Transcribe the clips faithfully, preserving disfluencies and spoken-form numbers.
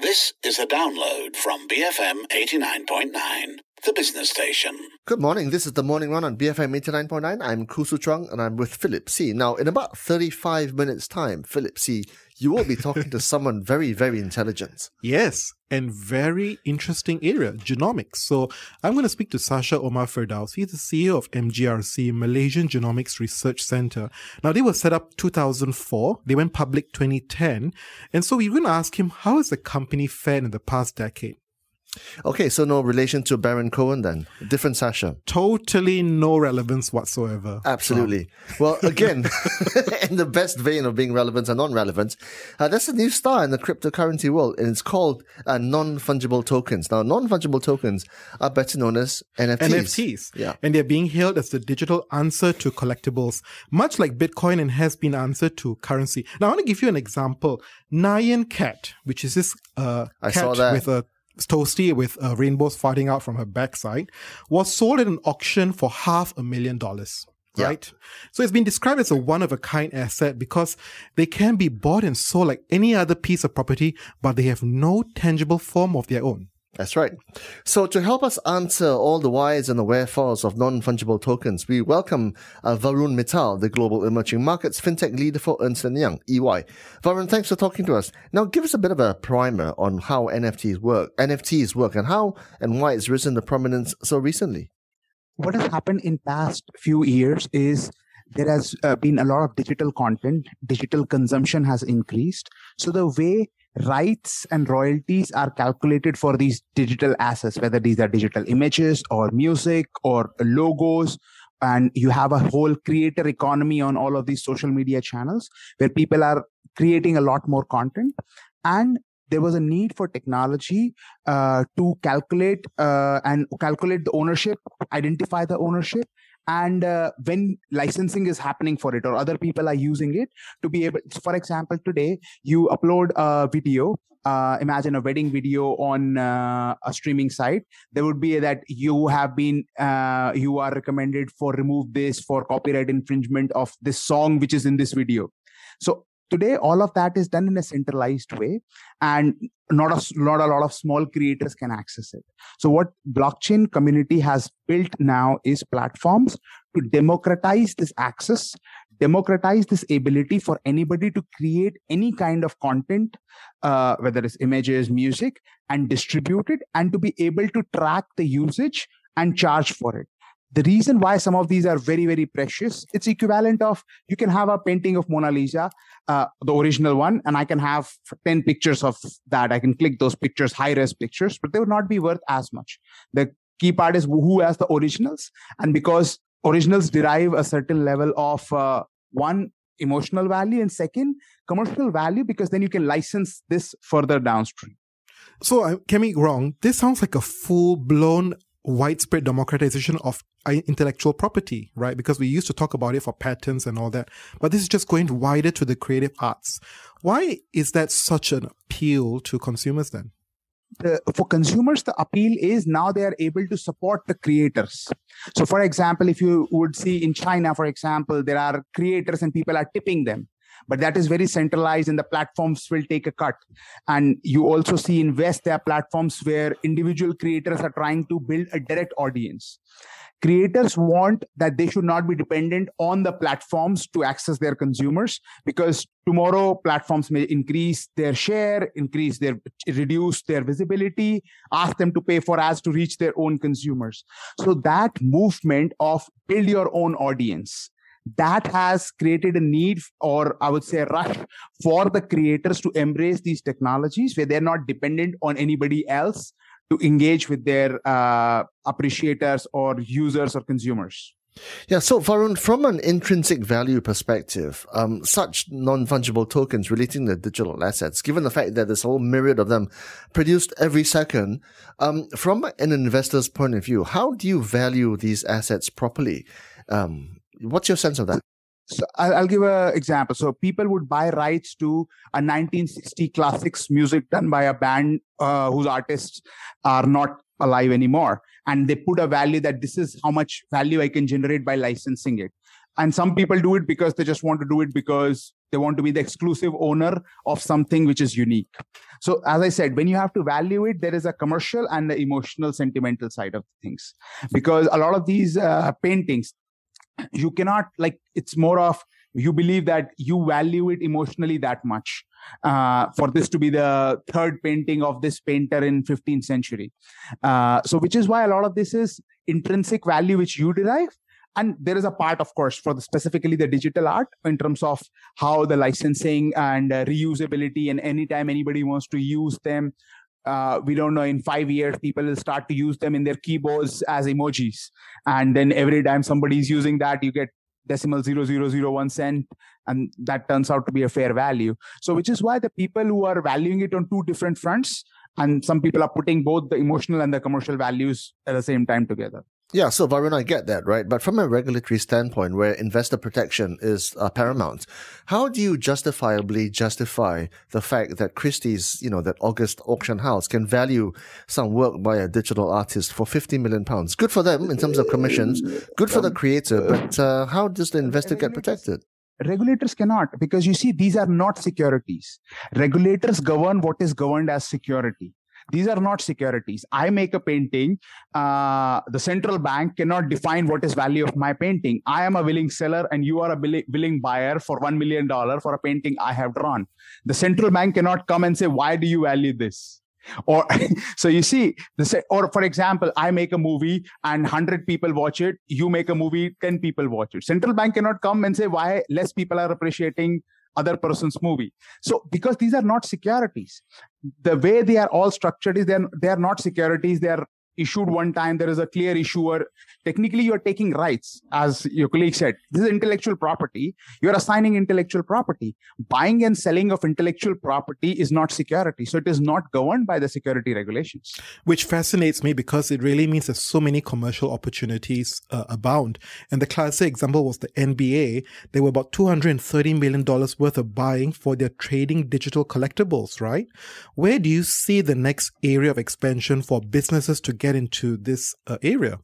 This is a download from B F M eighty-nine point nine, the business station. Good morning. This is the Morning Run on B F M eighty-nine point nine. I'm Khoo Su Chuang and I'm with Philip See. Now, in about thirty-five minutes' time, Philip See, you will be talking to someone very, very intelligent. Yes, and very interesting area, genomics. So I'm going to speak to Sasha Omar Firdaus. He's the C E O of M G R C, Malaysian Genomics Research Centre. Now, they were set up two thousand four. They went public twenty ten. And so we're going to ask him, how has the company fared in the past decade? Okay, so no relation to Baron Cohen then? Different Sasha? Totally no relevance whatsoever. Absolutely. Um. Well, again, in the best vein of being relevant and non-relevant, uh, there's a new star in the cryptocurrency world, and it's called uh, non-fungible tokens. Now, non-fungible tokens are better known as N F Ts. N F Ts. Yeah. And they're being hailed as the digital answer to collectibles, much like Bitcoin and has been answer to currency. Now, I want to give you an example. Nyan Cat, which is this uh, I cat saw that. with a toasty with uh, rainbows farting out from her backside, was sold at an auction for half a million dollars. Right? Yeah. So it's been described as a one-of-a-kind asset because they can be bought and sold like any other piece of property, but they have no tangible form of their own. That's right. So to help us answer all the whys and the wherefores of non-fungible tokens, we welcome uh, Varun Mittal, the Global Emerging Markets FinTech Leader for Ernst and Young, E Y. Varun, thanks for talking to us. Now, give us a bit of a primer on how N F Ts work, N F Ts work, and how and why it's risen to prominence so recently. What has happened in past few years is there has uh, been a lot of digital content. Digital consumption has increased. So the way rights and royalties are calculated for these digital assets, whether these are digital images or music or logos, and you have a whole creator economy on all of these social media channels where people are creating a lot more content. And there was a need for technology uh, to calculate uh, and calculate the ownership, identify the ownership, and uh, when licensing is happening for it or other people are using it to be able, for example, today you upload a video, uh, imagine a wedding video on uh, a streaming site. There would be that you have been, uh, you are recommended for remove this for copyright infringement of this song, which is in this video. So today, all of that is done in a centralized way, and not a, not a lot of small creators can access it. So what blockchain community has built now is platforms to democratize this access, democratize this ability for anybody to create any kind of content, uh, whether it's images, music, and distribute it, and to be able to track the usage and charge for it. The reason why some of these are very, very precious, it's equivalent of, you can have a painting of Mona Lisa, uh, the original one, and I can have ten pictures of that. I can click those pictures, high-res pictures, but they would not be worth as much. The key part is who has the originals. And because originals derive a certain level of, uh, one, emotional value, and second, commercial value, because then you can license this further downstream. So, uh, get me wrong, this sounds like a full-blown widespread democratization of intellectual property, right? Because we used to talk about it for patents and all that, but this is just going wider to the creative arts. Why is that such an appeal to consumers then? The, for consumers, the appeal is now they are able to support the creators. So for example, if you would see in China, for example, there are creators and people are tipping them. But that is very centralized and the platforms will take a cut. And you also see in West, there are platforms where individual creators are trying to build a direct audience. Creators want that they should not be dependent on the platforms to access their consumers, because tomorrow platforms may increase their share, increase their, reduce their visibility, ask them to pay for ads to reach their own consumers. So that movement of build your own audience, that has created a need, or I would say a rush for the creators to embrace these technologies where they're not dependent on anybody else to engage with their uh, appreciators or users or consumers. Yeah, so Varun, from an intrinsic value perspective, um, such non-fungible tokens relating to digital assets, given the fact that there's a whole myriad of them produced every second, um, from an investor's point of view, how do you value these assets properly? Um, what's your sense of that? So I'll, I'll give an example. So people would buy rights to a nineteen sixty classics music done by a band uh, whose artists are not alive anymore. And they put a value that this is how much value I can generate by licensing it. And some people do it because they just want to do it because They want to be the exclusive owner of something which is unique. So as I said, when you have to value it, there is a commercial and the emotional, sentimental side of things. Because a lot of these uh, paintings, you cannot, like, it's more of, you believe that you value it emotionally that much uh, for this to be the third painting of this painter in fifteenth century. Uh, so which is why a lot of this is intrinsic value which you derive. And there is a part, of course, for the, specifically the digital art in terms of how the licensing and uh, reusability, and anytime anybody wants to use them, uh, we don't know, in five years, people will start to use them in their keyboards as emojis. And then every time somebody's using that, you get decimal zero zero zero one cent, and that turns out to be a fair value. So which is why the people who are valuing it on two different fronts, and some people are putting both the emotional and the commercial values at the same time together. Yeah, so Varun, I get that, right? But from a regulatory standpoint, where investor protection is uh, paramount, how do you justifiably justify the fact that Christie's, you know, that August auction house can value some work by a digital artist for fifty million pounds? Good for them in terms of commissions, good for the creator, but uh, how does the investor get protected? Regulators cannot, because you see, these are not securities. Regulators govern what is governed as security. These are not securities. I make a painting. Uh, the central bank cannot define what is value of my painting. I am a willing seller and you are a willing buyer for one million dollars for a painting I have drawn. The central bank cannot come and say, why do you value this? Or so you see, the, or for example, I make a movie and one hundred people watch it. You make a movie, ten people watch it. Central bank cannot come and say why less people are appreciating other person's movie. So because these are not securities, the way they are all structured is they're, they are not securities. They are issued one time. There is a clear issuer. Technically, you're taking rights, as your colleague said. This is intellectual property. You're assigning intellectual property. Buying and selling of intellectual property is not security. So it is not governed by the security regulations. Which fascinates me because it really means that so many commercial opportunities uh, abound. And the classic example was the N B A. There were about two hundred thirty million dollars worth of buying for their trading digital collectibles, right? Where do you see the next area of expansion for businesses to get into this uh, area?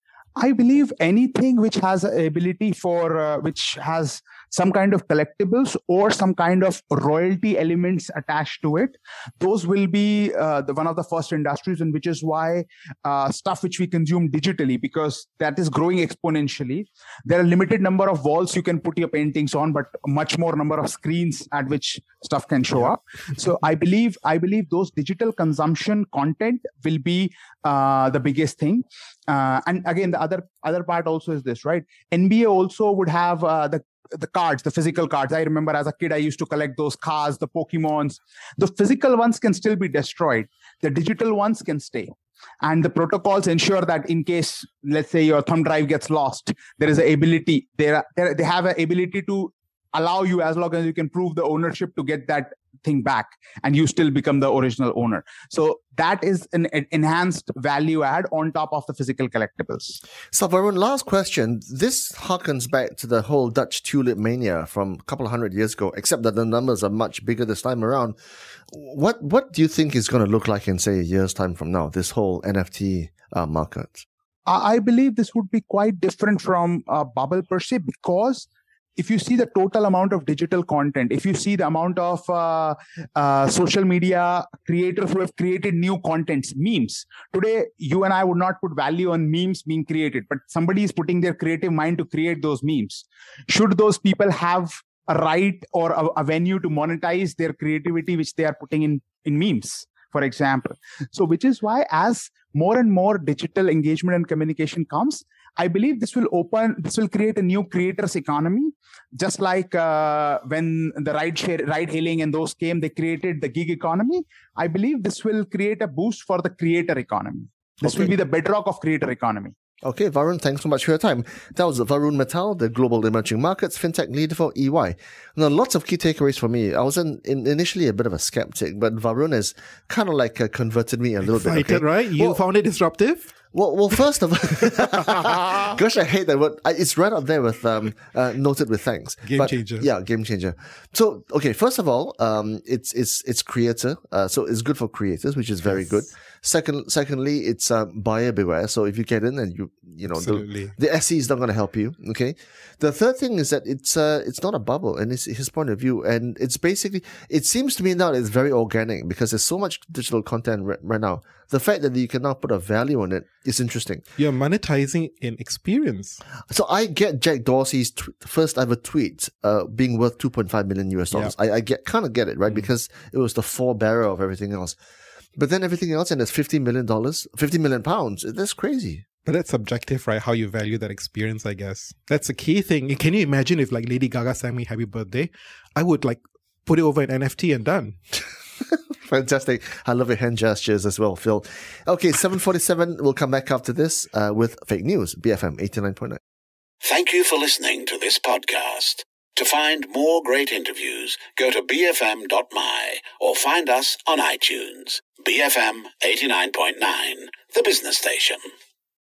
I believe anything which has an ability for, uh, which has some kind of collectibles or some kind of royalty elements attached to it, those will be uh, the, one of the first industries, and which is why uh, stuff which we consume digitally, because that is growing exponentially. There are limited number of walls you can put your paintings on, but much more number of screens at which stuff can show up. So I believe, I believe those digital consumption content will be uh, the biggest thing. Uh, and again, the other other part also is this, right? N B A also would have uh, the the cards, the physical cards. I remember as a kid, I used to collect those cards, the Pokemons. The physical ones can still be destroyed. The digital ones can stay. And the protocols ensure that in case, let's say, your thumb drive gets lost, there is an ability, there they have an ability to allow you, as long as you can prove the ownership, to get that thing back and you still become the original owner. So that is an enhanced value add on top of the physical collectibles. So Varun, last question. This harkens back to the whole Dutch tulip mania from a couple of hundred years ago, except that the numbers are much bigger this time around. What what do you think is going to look like in, say, a year's time from now, this whole N F T uh, market? I believe this would be quite different from a bubble per se, because if you see the total amount of digital content, if you see the amount of uh, uh, social media creators who have created new contents, memes. Today, you and I would not put value on memes being created, but somebody is putting their creative mind to create those memes. Should those people have a right or a, a venue to monetize their creativity, which they are putting in, in memes, for example? So which is why as more and more digital engagement and communication comes, I believe this will open, this will create a new creators economy. Just like uh, when the ride share, ride hailing and those came, they created the gig economy. I believe this will create a boost for the creator economy. This okay. will be the bedrock of creator economy. Okay, Varun, thanks so much for your time. That was Varun Mittal, the Global Emerging Markets FinTech Leader for E Y. Now, lots of key takeaways for me. I was in, in, initially a bit of a skeptic, but Varun has kind of like uh, converted me a little Excited, bit. Okay? Right? You well, found it disruptive? Well, well, first of all, gosh, I hate that word. It's right up there with um, uh, noted with thanks. Game but, changer. Yeah, game changer. So, okay, first of all, um, it's it's it's creator, uh, so it's good for creators, which is very yes. good. Second, secondly, it's um, buyer beware. So if you get in and you, you know, the, the S E is not going to help you. Okay. The third thing is that it's uh, it's not a bubble, and it's his point of view, and it's basically, it seems to me now it's very organic because there's so much digital content right, right now. The fact that you can now put a value on it is interesting. You're monetizing in experience. So I get Jack Dorsey's t- first ever tweet uh, being worth two point five million U S dollars. Yeah. I, I get kind of get it, right? Mm. Because it was the forebearer of everything else. But then everything else, and it's fifty million dollars, fifty million pounds. That's crazy. But that's subjective, right? How you value that experience, I guess. That's a key thing. Can you imagine if like Lady Gaga sang me Happy Birthday? I would like put it over an N F T and done. Fantastic. I love your hand gestures as well, Phil. Okay, seven forty-seven. We'll come back after this uh, with Fake News, B F M eighty-nine point nine. Thank you for listening to this podcast. To find more great interviews, go to b f m dot m y or find us on iTunes. B F M eighty-nine point nine, the business station.